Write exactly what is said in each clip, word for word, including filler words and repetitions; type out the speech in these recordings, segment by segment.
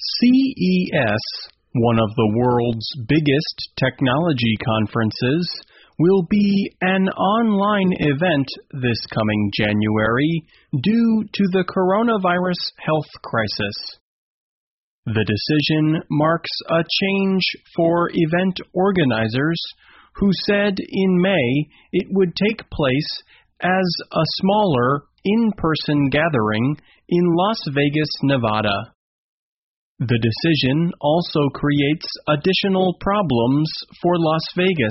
C E S, one of the world's biggest technology conferences, will be an online event this coming January due to the coronavirus health crisis. The decision marks a change for event organizers who said in May it would take place as a smaller, in-person gathering in Las Vegas, Nevada. The decision also creates additional problems for Las Vegas.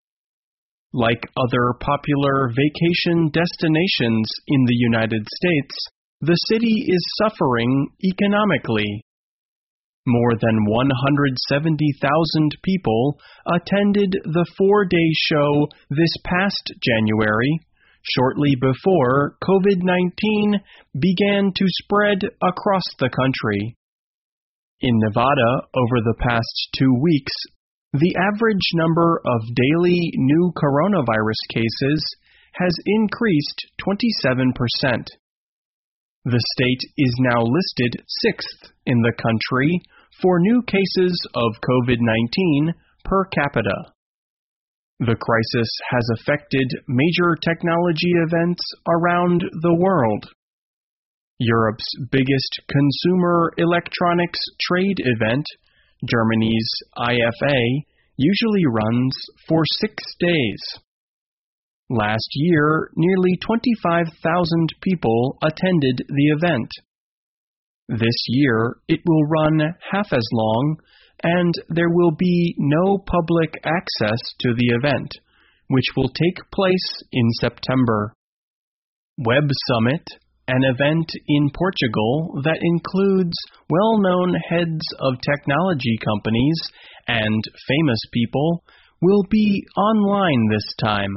Like other popular vacation destinations in the United States, the city is suffering economically. More than one hundred seventy thousand people attended the four-day show this past January, shortly before COVID nineteen began to spread across the country. In Nevada, over the past two weeks, the average number of daily new coronavirus cases has increased twenty-seven percent. The state is now listed sixth in the country for new cases of COVID nineteen per capita. The crisis has affected major technology events around the world. Europe's biggest consumer electronics trade event, Germany's I F A, usually runs for six days. Last year, nearly twenty-five thousand people attended the event. This year, it will run half as long, and there will be no public access to the event, which will take place in September. Web Summit, an event in Portugal that includes well-known heads of technology companies and famous people, will be online this time.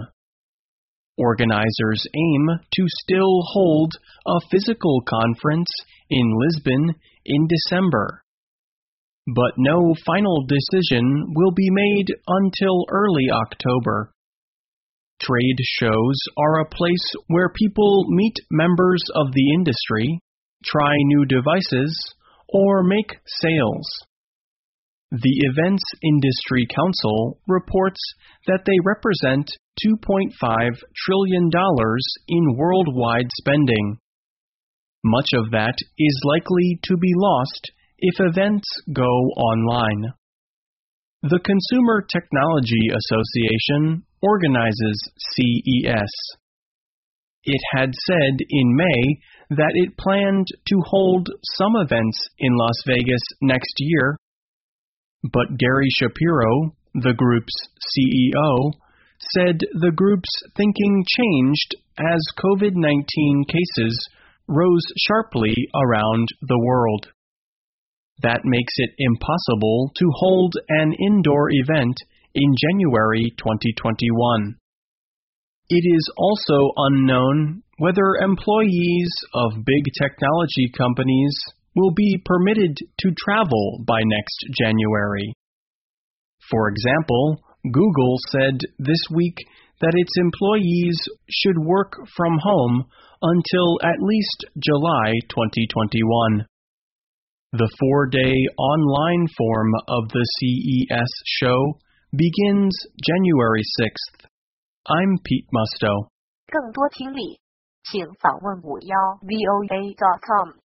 Organizers aim to still hold a physical conference in Lisbon in December. But no final decision will be made until early October. Trade shows are a place where people meet members of the industry, try new devices, or make sales. The Events Industry Council reports that they represent two point five trillion dollars in worldwide spending. Much of that is likely to be lost if events go online. The Consumer Technology Association organizes C E S. It had said in May that it planned to hold some events in Las Vegas next year, but Gary Shapiro, the group's C E O, said the group's thinking changed as COVID nineteen cases rose sharply around the world. That makes it impossible to hold an indoor event in January twenty twenty-one. It is also unknown whether employees of big technology companies will be permitted to travel by next January. For example, Google said this week that its employees should work from home until at least July twenty twenty-one. The four-day online form of the C E S show begins January sixth. I'm Pete Musto. 更多听力，请访问五幺 V O A dot com。